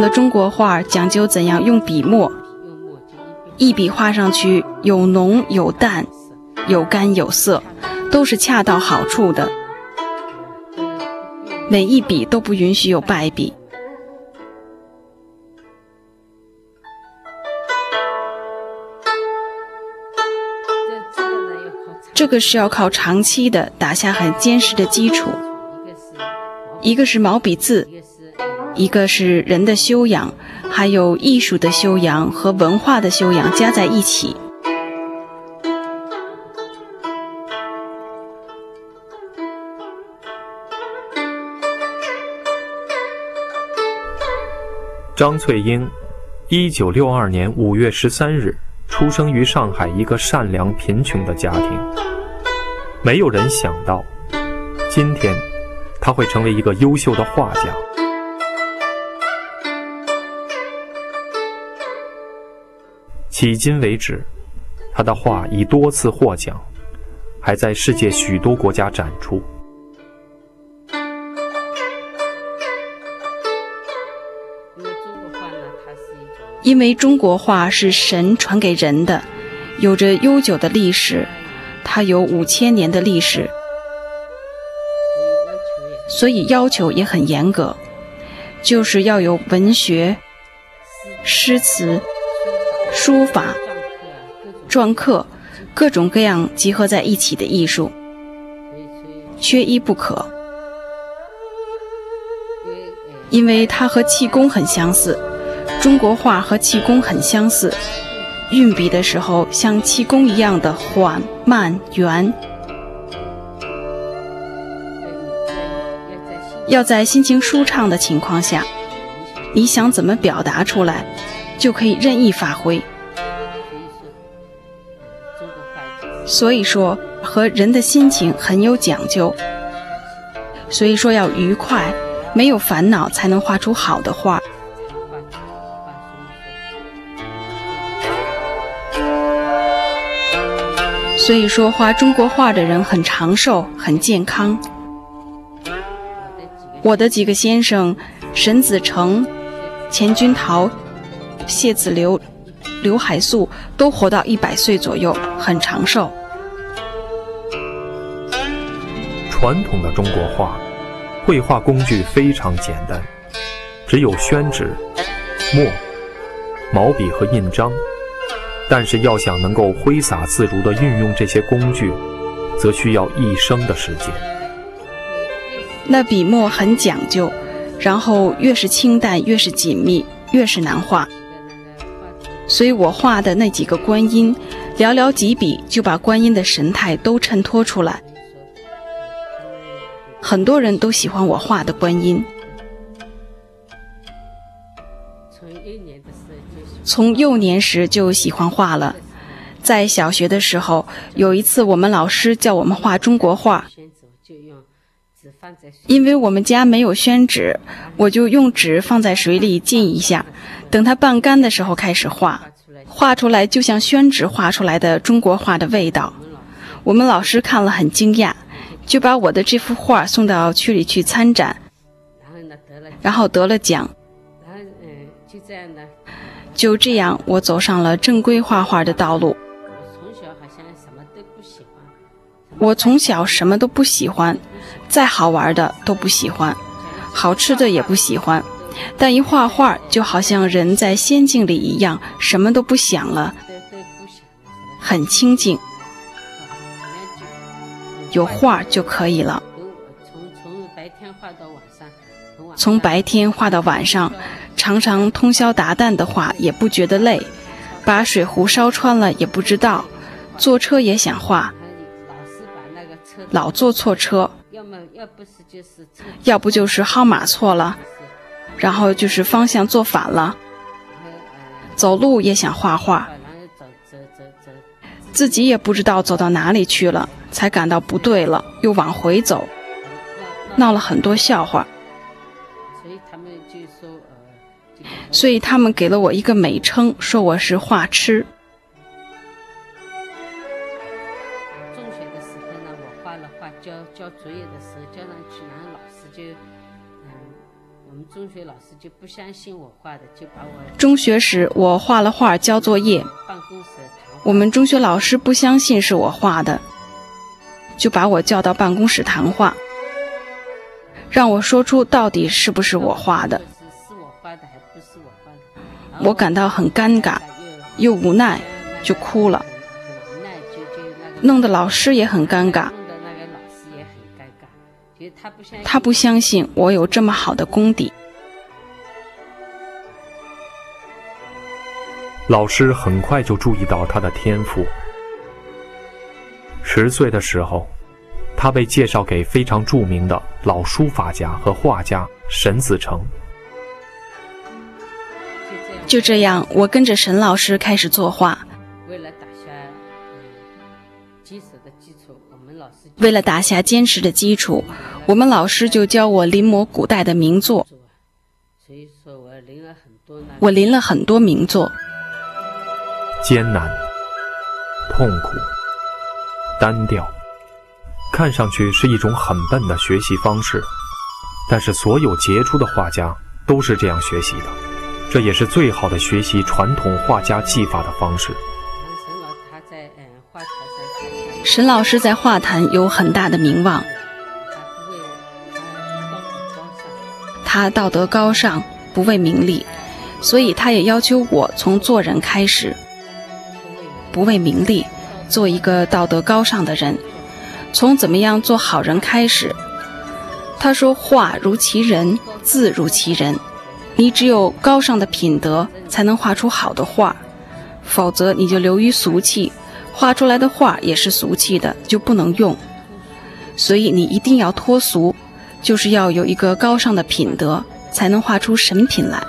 的中国画讲究怎样用笔墨，一笔画上去有浓有淡，有干有涩，都是恰到好处的，每一笔都不允许有败笔。这个是要靠长期的打下很坚实的基础，一个是毛笔字，一个是人的修养，还有艺术的修养和文化的修养加在一起。 张翠英，1962年5月13日出生于上海一个善良贫穷的家庭。没有人想到，今天她会成为一个优秀的画家。迄今为止，她的画已多次获奖，还在世界许多国家展出。 因为中国画是神传给人的，有着悠久的历史，它有5000年的历史，所以要求也很严格，就是要有文学、诗词、书法、篆刻，各种各样集合在一起的艺术，缺一不可。因为它和气功很相似，中国画和气功很相似，运笔的时候像气功一样的缓慢圆，要在心情舒畅的情况下，你想怎么表达出来就可以任意发挥。所以说和人的心情很有讲究，所以说要愉快，没有烦恼才能画出好的画。所以说画中国画的人很长寿，很健康。我的几个先生，沈子成、钱君陶、谢子流、刘海粟都活到100岁左右，很长寿。 传统的中国画绘画工具非常简单，只有宣纸、墨、毛笔和印章，但是要想能够挥洒自如地运用这些工具，则需要一生的时间。 那笔墨很讲究，然后越是清淡越是紧密，越是难画。所以我画的那几个观音，寥寥几笔就把观音的神态都衬托出来。很多人都喜欢我画的观音。从幼年时就喜欢画了，在小学的时候，有一次我们老师叫我们画中国画，因为我们家没有宣纸，我就用纸放在水里浸一下，等它半干的时候开始画，画出来就像宣纸画出来的中国画的味道。我们老师看了很惊讶，就把我的这幅画送到区里去参展，然后得了奖。就这样我走上了正规画画的道路。我从小什么都不喜欢，再好玩的都不喜欢，好吃的也不喜欢，但一画画就好像人在仙境里一样，什么都不想了，很清静，有画就可以了。从白天画到晚上，常常通宵达旦的画也不觉得累，把水壶烧穿了也不知道，坐车也想画，老坐错车，要不就是号码错了，然后就是方向坐反了，走路也想画画，自己也不知道走到哪里去了，才感到不对了，又往回走，闹了很多笑话。所以他们给了我一个美称，说我是画痴。 中学的时候呢，我画了画，交作业的时候交上去，然后老师就我们中学老师就不相信我画的，就把我中学时我画了画交作业， 办公室谈话。 我们中学老师不相信是我画的，就把我叫到办公室谈话，让我说出到底是不是我画的。 是我画的还不是我画的？ 我感到很尴尬，又无奈，就哭了， 很无奈，就弄得老师也很尴尬。 弄得那个老师也很尴尬，就是他不相信我有这么好的功底。 老师很快就注意到他的天赋。10岁的时候，他被介绍给非常著名的老书法家和画家沈子成。 就这样，我跟着沈老师开始作画。 为了打下基础的基础， 坚实的基础，我们老师就教我临摹古代的名作。 所以说我临了很多名作。 艰难、痛苦、单调，看上去是一种很笨的学习方式，但是所有杰出的画家都是这样学习的，这也是最好的学习传统画家技法的方式。 沈老师在画坛有很大的名望，他道德高尚，不为名利，所以他也要求我从做人开始，不为名利，做一个道德高尚的人，从怎么样做好人开始。他说画如其人，字如其人，你只有高尚的品德才能画出好的画，否则你就流于俗气，画出来的画也是俗气的，就不能用。所以你一定要脱俗，就是要有一个高尚的品德，才能画出神品来。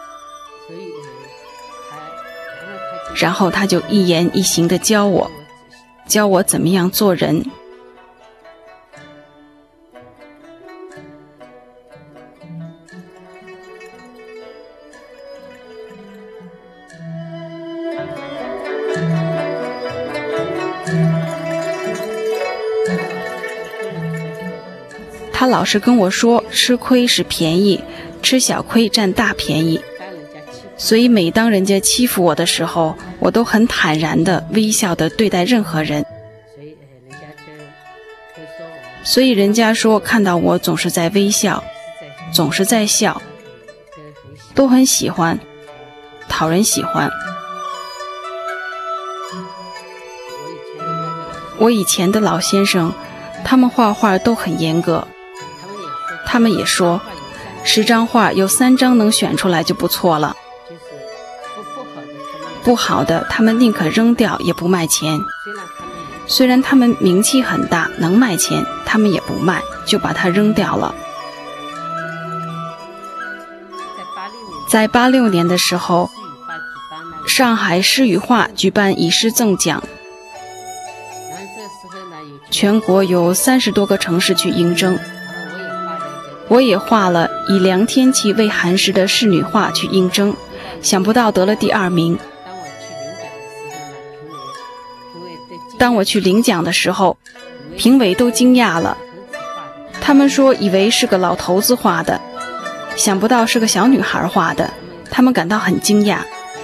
然后他就一言一行地教我怎么样做人。他老是跟我说，吃亏是便宜，吃小亏占大便宜。所以每当人家欺负我的时候，我都很坦然地微笑地对待任何人。所以人家说看到我总是在微笑，总是在笑，都很喜欢，讨人喜欢。我以前的老先生，他们画画都很严格，他们也说10张画有3张能选出来就不错了，不好的他们宁可扔掉也不卖钱。虽然他们名气很大，能卖钱，他们也不卖，就把它扔掉了。在86年的时候，上海诗语画举办以诗赠奖，全国有30多个城市去应征。我也画了以梁天琦为寒食的仕女画去应征，想不到得了第2名。当我去领奖的时候，评委都惊讶了，他们说以为是个老头子画的，想不到是个小女孩画的，他们感到很惊讶。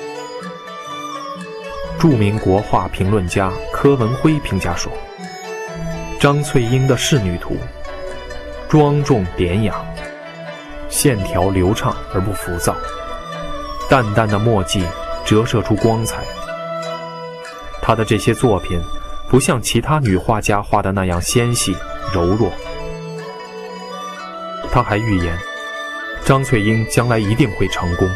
著名国画评论家柯文辉评价说，张翠英的仕女图庄重典雅，线条流畅而不浮躁，淡淡的墨迹折射出光彩。她的这些作品不像其他女画家画的那样纤细柔弱。他还预言，张翠英将来一定会成功。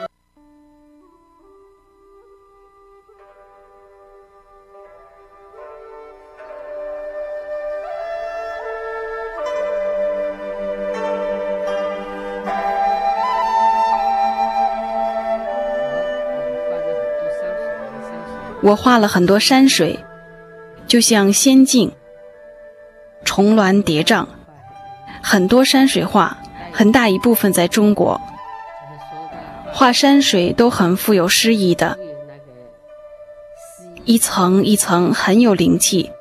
我画了很多山水，就像仙境，重峦叠嶂，很多山水画，很大一部分在中国。画山水都很富有诗意的，一层一层很有灵气。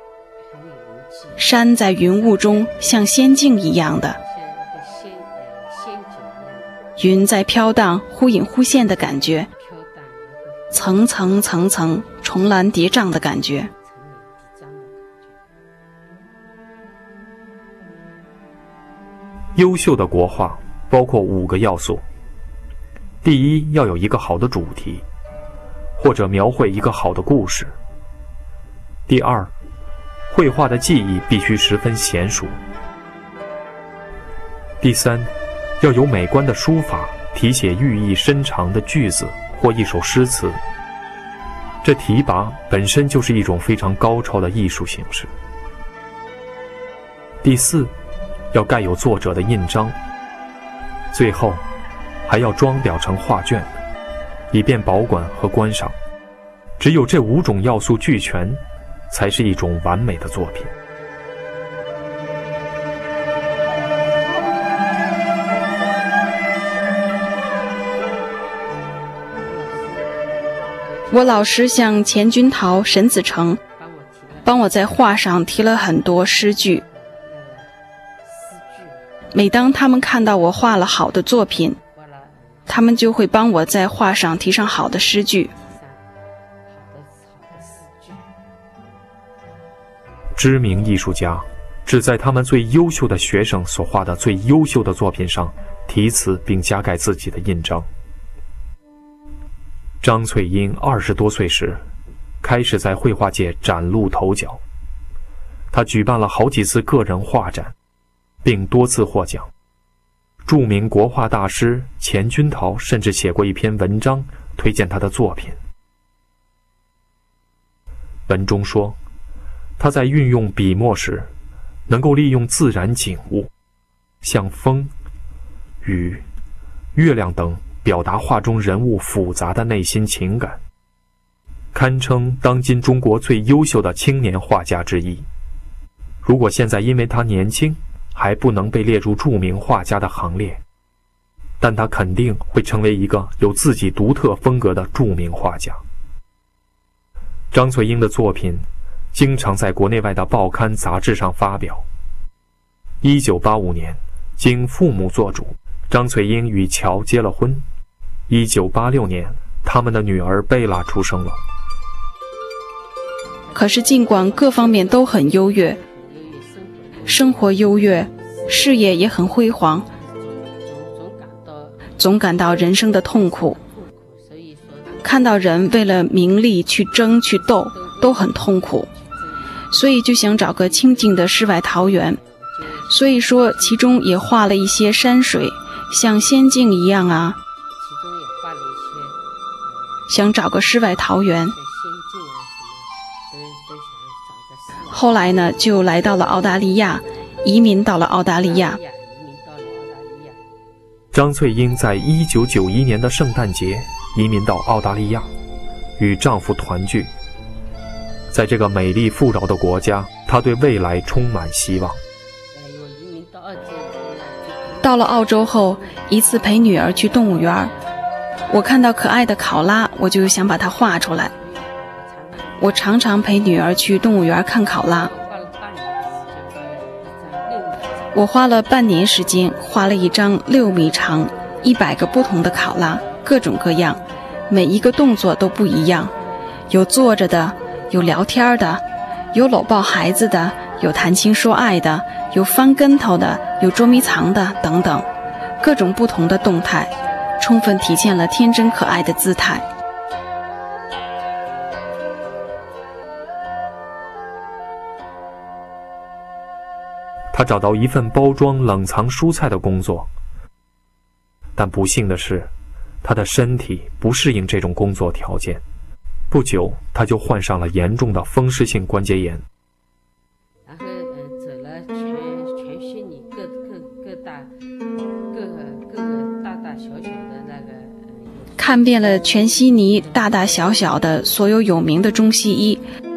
山在云雾中，像仙境一样的， 云在飘荡，忽隐忽现的感觉，层层层层重峦叠嶂的感觉。 优秀的国画包括5个要素：第一，要有一个好的主题，或者描绘一个好的故事；第二，绘画的技艺必须十分娴熟；第三，要有美观的书法，题写寓意深长的句子或一首诗词。这题跋本身就是一种非常高超的艺术形式。第四，要盖有作者的印章，最后还要装裱成画卷，以便保管和观赏。只有这5种要素俱全，才是一种完美的作品。 我老师像钱君陶、沈子成帮我在画上提了很多诗句。每当他们看到我画了好的作品，他们就会帮我在画上提上好的诗句。 知名艺术家只在他们最优秀的学生所画的最优秀的作品上题词并加盖自己的印章。张翠英20多岁时开始在绘画界崭露头角，他举办了好几次个人画展，并多次获奖。著名国画大师钱君陶甚至写过一篇文章推荐他的作品。文中说，他在运用笔墨时，能够利用自然景物，像风、雨、月亮等，表达画中人物复杂的内心情感，堪称当今中国最优秀的青年画家之一。如果现在因为他年轻，还不能被列入著名画家的行列，但他肯定会成为一个有自己独特风格的著名画家。张翠英的作品经常在国内外的报刊杂志上发表。1985年，经父母做主，张翠英与乔结了婚。1986年，他们的女儿贝拉出生了。 可是尽管各方面都很优越，生活优越，事业也很辉煌，总感到人生的痛苦。看到人为了名利去争去斗，都很痛苦，所以就想找个清静的世外桃源。所以说其中也画了一些山水，像仙境一样啊，想找个世外桃源。后来呢，就来到了澳大利亚，移民到了澳大利亚。 张翠英在1991年的圣诞节移民到澳大利亚，与丈夫团聚。在这个美丽富饶的国家，她对未来充满希望。 到了澳洲后，一次陪女儿去动物园，我看到可爱的考拉，我就想把它画出来。我常常陪女儿去动物园看考拉。我花了半年时间画了一张6米长、100个不同的考拉，各种各样，每一个动作都不一样，有坐着的，有聊天的，有搂抱孩子的，有谈情说爱的，有翻跟头的，有捉迷藏的等等，各种不同的动态，充分体现了天真可爱的姿态。 他找到一份包装冷藏蔬菜的工作，但不幸的是，他的身体不适应这种工作条件。不久，他就患上了严重的风湿性关节炎。 然后走了全悉尼各个大大小小的那个， 看遍了全悉尼大大小小的所有有名的中西医，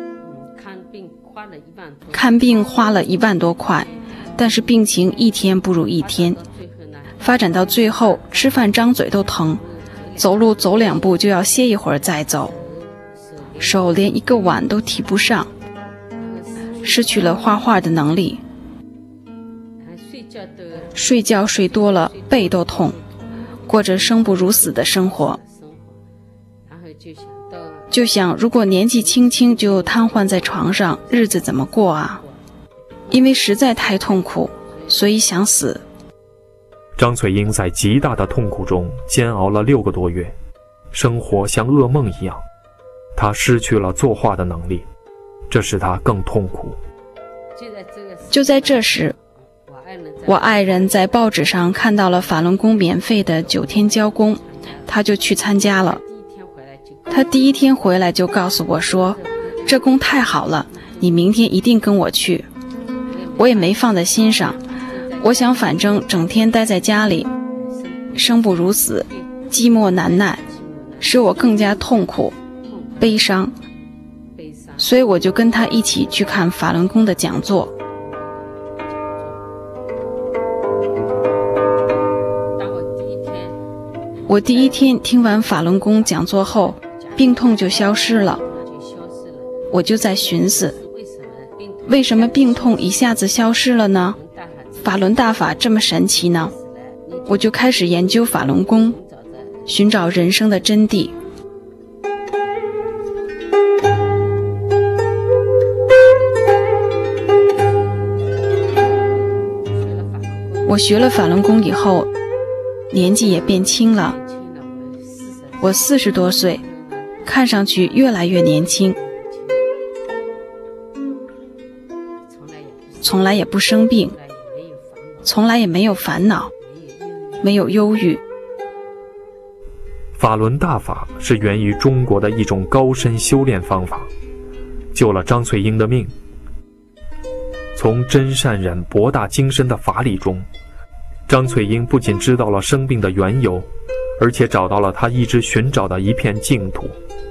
看病花了1万多块，但是病情一天不如一天，发展到最后吃饭张嘴都疼，走路走2步就要歇一会儿再走，手连一个碗都提不上，失去了画画的能力，睡觉睡多了背都痛， 过着生不如死的生活。就想如果年纪轻轻就瘫痪在床上，日子怎么过啊？因为实在太痛苦，所以想死。 张翠英在极大的痛苦中煎熬了6个多月，生活像噩梦一样，她失去了作画的能力，这使她更痛苦。 就在这时，我爱人在报纸上看到了法轮功免费的9天教功，他就去参加了。他第一天回来就告诉我说，这功太好了，你明天一定跟我去。我也没放在心上，我想反正整天待在家里，生不如死，寂寞难耐，使我更加痛苦悲伤，所以我就跟他一起去看法轮功的讲座。我第一天听完法轮功讲座后，病痛就消失了。我就在寻思，为什么病痛一下子消失了呢？法轮大法这么神奇呢？我就开始研究法轮功，寻找人生的真谛。我学了法轮功以后，年纪也变轻了，我40多岁，看上去越来越年轻，从来也不生病，从来也没有烦恼，没有忧郁。 法轮大法是源于中国的一种高深修炼方法，救了张翠英的命。从真善忍博大精深的法理中，张翠英不仅知道了生病的缘由，而且找到了她一直寻找的一片净土。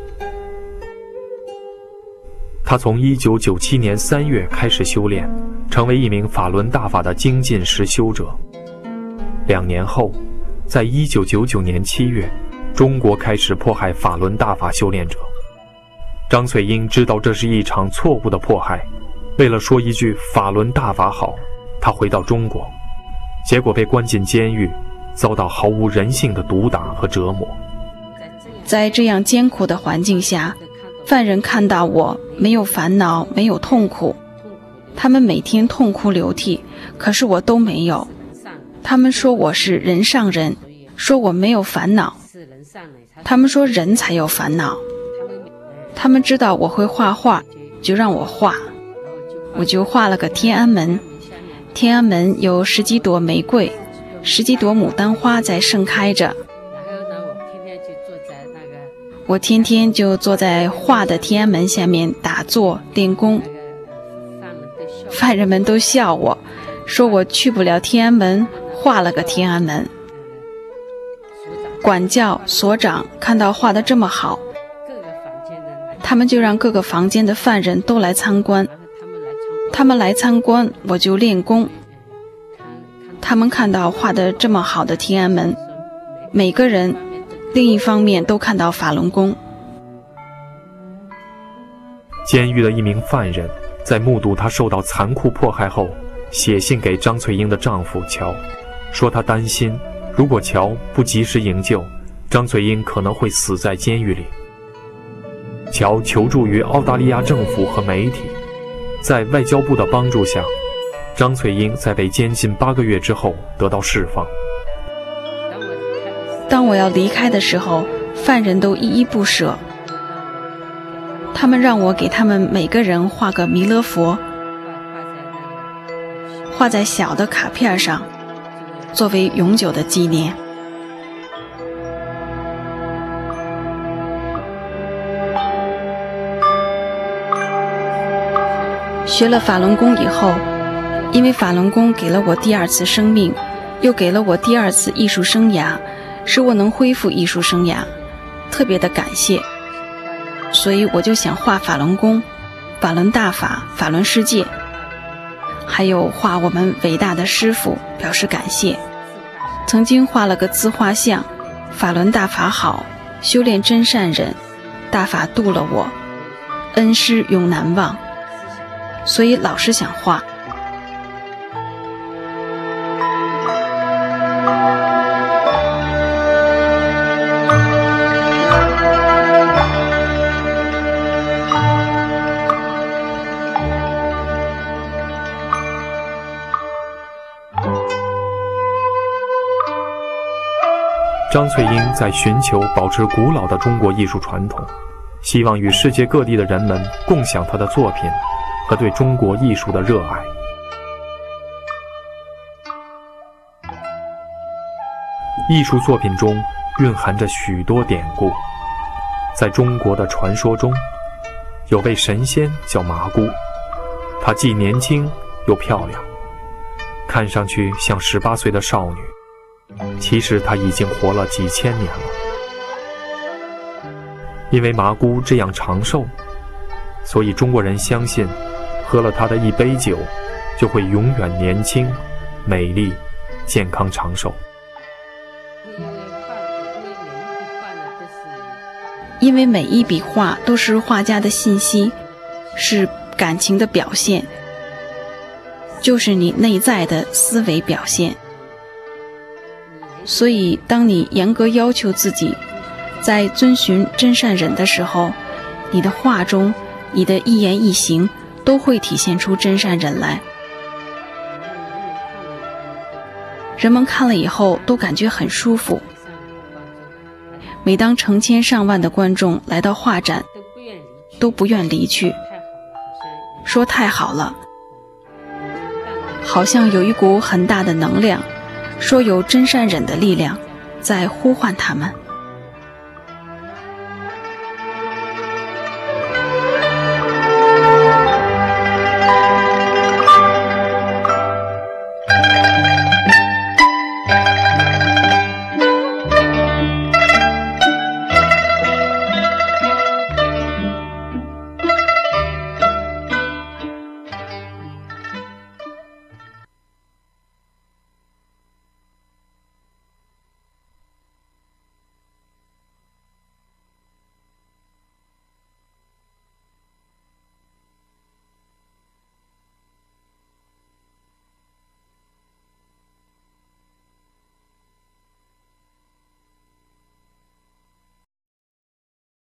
她从1997年3月开始修炼，成为一名法轮大法的精进实修者。2年后，在1999年7月，中国开始迫害法轮大法修炼者。张翠英知道这是一场错误的迫害，为了说一句法轮大法好，她回到中国，结果被关进监狱，遭到毫无人性的毒打和折磨。 在这样艰苦的环境下，犯人看到我没有烦恼，没有痛苦，他们每天痛哭流涕，可是我都没有。他们说我是人上人，说我没有烦恼，他们说人才有烦恼。他们知道我会画画，就让我画，我就画了个天安门。天安门有10几朵玫瑰，10几朵牡丹花在盛开着。我天天就坐在画的天安门下面打坐练功。犯人们都笑我，说我去不了天安门，画了个天安门。管教所长看到画得这么好，他们就让各个房间的犯人都来参观。他们来参观，我就练功。他们看到画得这么好的天安门，每个人另一方面都看到法轮功。 监狱的一名犯人在目睹他受到残酷迫害后，写信给张翠英的丈夫乔，说他担心如果乔不及时营救，张翠英可能会死在监狱里。乔求助于澳大利亚政府和媒体，在外交部的帮助下，张翠英在被监禁8个月之后得到释放。 当我要离开的时候，犯人都依依不舍，他们让我给他们每个人画个弥勒佛，画在小的卡片上，作为永久的纪念。学了法轮功以后，因为法轮功给了我第2次生命，又给了我第2次艺术生涯，使我能恢复艺术生涯，特别的感谢。所以我就想画法轮功、法轮大法、法轮世界，还有画我们伟大的师父，表示感谢。曾经画了个自画像，法轮大法好，修炼真善忍，大法度了我，恩师永难忘，所以老是想画。 张翠英在寻求保持古老的中国艺术传统，希望与世界各地的人们共享她的作品和对中国艺术的热爱。艺术作品中蕴含着许多典故。在中国的传说中，有位神仙叫麻姑，她既年轻又漂亮，看上去像18岁的少女，其实她已经活了几千年了。因为麻姑这样长寿，所以中国人相信，喝了她的一杯酒，就会永远年轻、美丽、健康长寿。 因为每一笔画都是画家的信息，是感情的表现，就是你内在的思维表现。所以当你严格要求自己，在遵循真善忍的时候，你的画中，你的一言一行都会体现出真善忍来。人们看了以后都感觉很舒服。每当成千上万的观众来到画展，都不愿离去，说太好了，好像有一股很大的能量，说有真善忍的力量在呼唤他们。